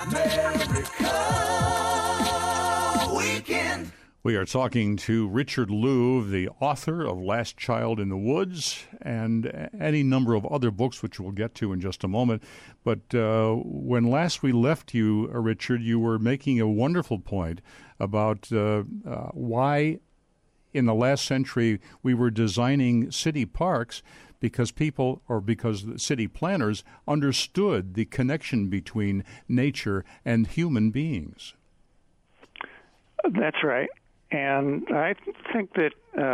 America Weekend. We are talking to Richard Louv, the author of Last Child in the Woods and any number of other books, which we'll get to in just a moment. But when last we left you, Richard, you were making a wonderful point about why in the last century we were designing city parks because the city planners understood the connection between nature and human beings. That's right. And I think that,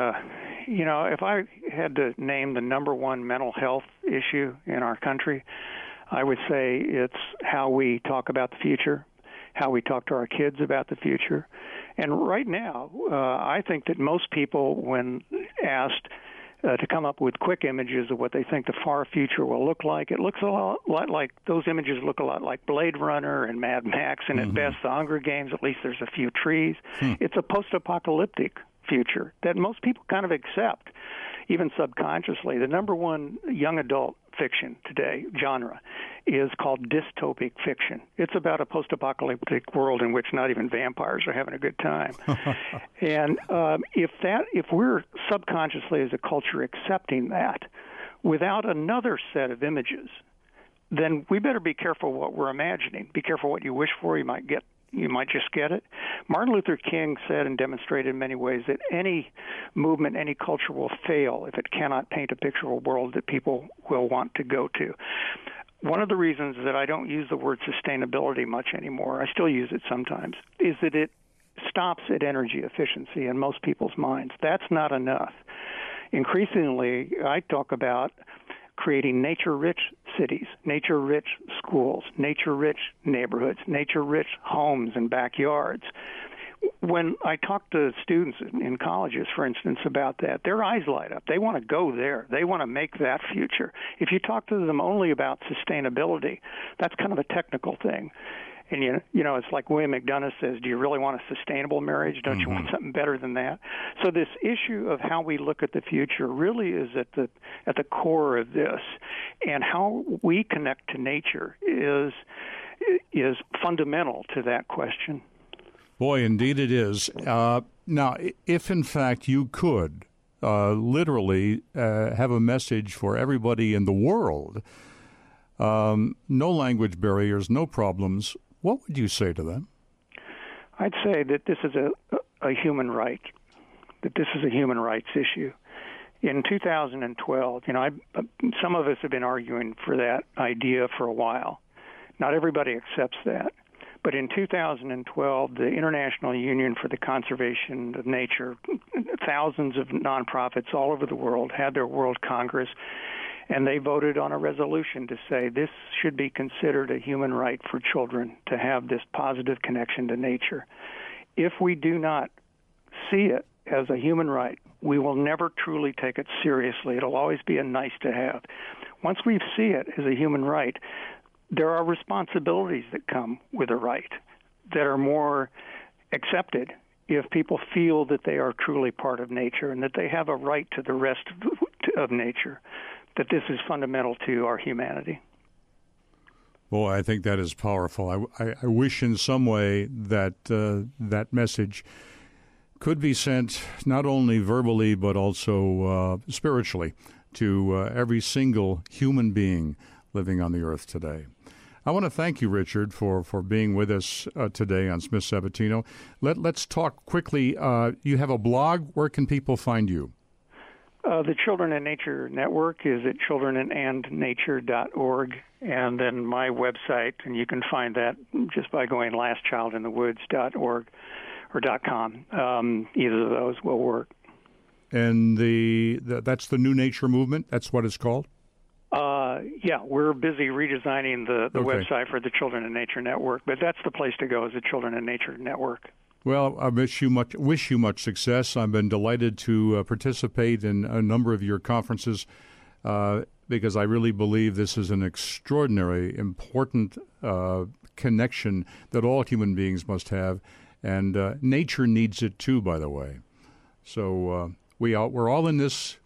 if I had to name the number one mental health issue in our country, I would say it's how we talk about the future, how we talk to our kids about the future. And right now, I think that most people, when asked to come up with quick images of what they think the far future will look like, it looks a lot like those images look a lot like Blade Runner and Mad Max, and at best the Hunger Games. At least there's a few trees. It's a post-apocalyptic future that most people kind of accept, even subconsciously. The number one young adult fiction today, genre, is called dystopic fiction. It's about a post-apocalyptic world in which not even vampires are having a good time. And if we're subconsciously as a culture accepting that without another set of images, then we better be careful what we're imagining. Be careful what you wish for. You might just get it. Martin Luther King said and demonstrated in many ways that any movement, any culture will fail if it cannot paint a picture of a world that people will want to go to. One of the reasons that I don't use the word sustainability much anymore, I still use it sometimes, is that it stops at energy efficiency in most people's minds. That's not enough. Increasingly, I talk about creating nature-rich cities, nature-rich schools, nature-rich neighborhoods, nature-rich homes and backyards. When I talk to students in colleges, for instance, about that, their eyes light up. They want to go there. They want to make that future. If you talk to them only about sustainability, that's kind of a technical thing. And, it's like William McDonough says, do you really want a sustainable marriage? Don't you want something better than that? So this issue of how we look at the future really is at the core of this. And how we connect to nature is fundamental to that question. Boy, indeed it is. Now, if in fact you could literally have a message for everybody in the world, no language barriers, no problems, what would you say to them? I'd say that this is a human right, that this is a human rights issue. In 2012, some of us have been arguing for that idea for a while. Not everybody accepts that. But in 2012, the International Union for the Conservation of Nature, thousands of nonprofits all over the world had their World Congress, and they voted on a resolution to say this should be considered a human right for children to have this positive connection to nature. If we do not see it as a human right, we will never truly take it seriously. It'll always be a nice to have. Once we see it as a human right, there are responsibilities that come with a right that are more accepted if people feel that they are truly part of nature and that they have a right to the rest of nature, that this is fundamental to our humanity. Boy, I think that is powerful. I wish in some way that that message could be sent not only verbally but also spiritually to every single human being living on the earth today. I want to thank you, Richard, for being with us today on Smith Sabatino. Let's talk quickly. You have a blog. Where can people find you? The Children and Nature Network is at childrenandnature.org, and then my website, and you can find that just by going lastchildinthewoods.org or .com. Either of those will work. And that's the New Nature Movement? That's what it's called? Yeah, we're busy redesigning the website for the Children and Nature Network, but that's the place to go, is the Children and Nature Network. Well, I wish you much success. I've been delighted to participate in a number of your conferences because I really believe this is an extraordinary, important connection that all human beings must have, and nature needs it too, by the way. So we're all in this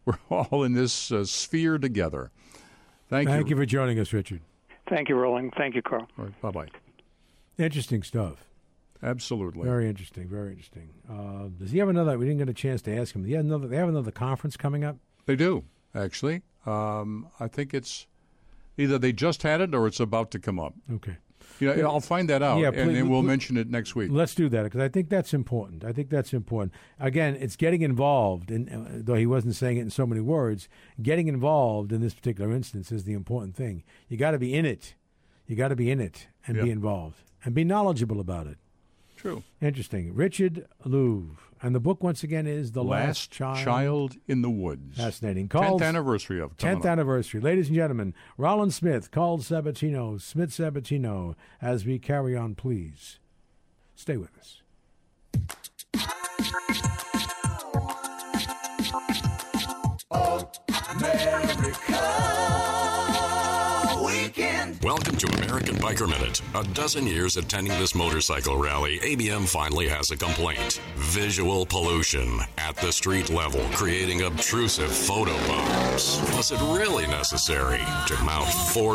sphere together. Thank you. Thank you for joining us, Richard. Thank you, Roland. Thank you, Carl. All right, bye-bye. Interesting stuff. Absolutely. Very interesting. Very interesting. Does he have another? We didn't get a chance to ask him. They have another conference coming up? They do, actually. I think it's either they just had it or it's about to come up. Okay. I'll find that out, yeah, and then we'll mention it next week. Let's do that, because I think that's important. Again, it's getting involved, though he wasn't saying it in so many words, getting involved in this particular instance is the important thing. You got to be in it. You got to be in it and be involved and be knowledgeable about it. True. Interesting. Richard Louv. And the book, once again, is The Last Child in the Woods. Fascinating. 10th anniversary of 10th anniversary. Ladies and gentlemen, Rollin Smith, Carl Sabatino, Smith Sabatino, as we carry on, please. Stay with us. Welcome to American Biker Minute. A dozen years attending this motorcycle rally, ABM finally has a complaint. Visual pollution at the street level, creating obtrusive photo bombs. Was it really necessary to mount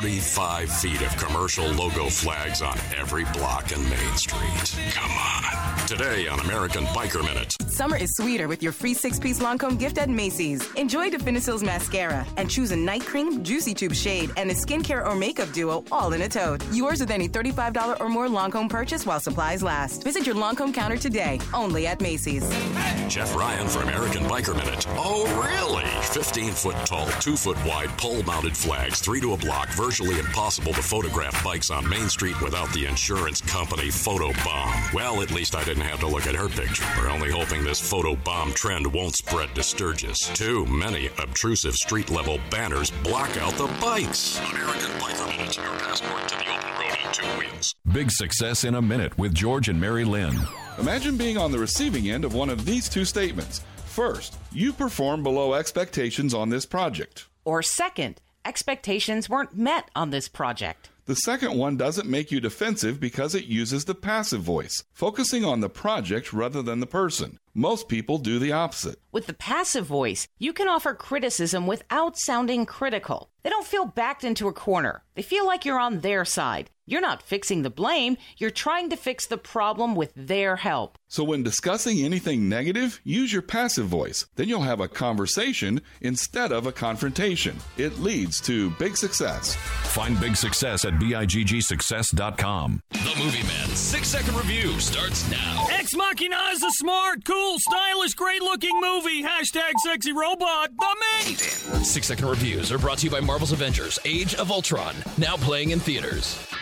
45 feet of commercial logo flags on every block in Main Street? Come on. Today on American Biker Minute. Summer is sweeter with your free 6-piece Lancome gift at Macy's. Enjoy Definisil's mascara and choose a night cream, juicy tube shade, and a skincare or makeup duo all in a tote. Yours with any $35 or more Lancome purchase while supplies last. Visit your Lancome counter today, only at Macy's. Jeff Ryan for American Biker Minute. Oh, really? 15-foot tall, 2-foot wide, pole-mounted flags, 3 to a block, virtually impossible to photograph bikes on Main Street without the insurance company photo bomb. Well, at least I didn't have to look at her picture. We're only hoping this photo bomb trend won't spread to Sturgis. Too many obtrusive street-level banners block out the bikes. American Biker Minute, your passport to the open road on 2 wheels. Big Success in a Minute with George and Mary Lynn. Imagine being on the receiving end of one of these two statements. First, you performed below expectations on this project. Or second, expectations weren't met on this project. The second one doesn't make you defensive because it uses the passive voice, focusing on the project rather than the person. Most people do the opposite. With the passive voice, you can offer criticism without sounding critical. They don't feel backed into a corner. They feel like you're on their side. You're not fixing the blame. You're trying to fix the problem with their help. So when discussing anything negative, use your passive voice. Then you'll have a conversation instead of a confrontation. It leads to big success. Find big success at BIGGsuccess.com. The Movie Man 6-second review starts now. Ex Machina is a smart, cool, stylish, great-looking movie. #sexy robot. The Me. 6-second reviews are brought to you by Marvel's Avengers: Age of Ultron. Now playing in theaters.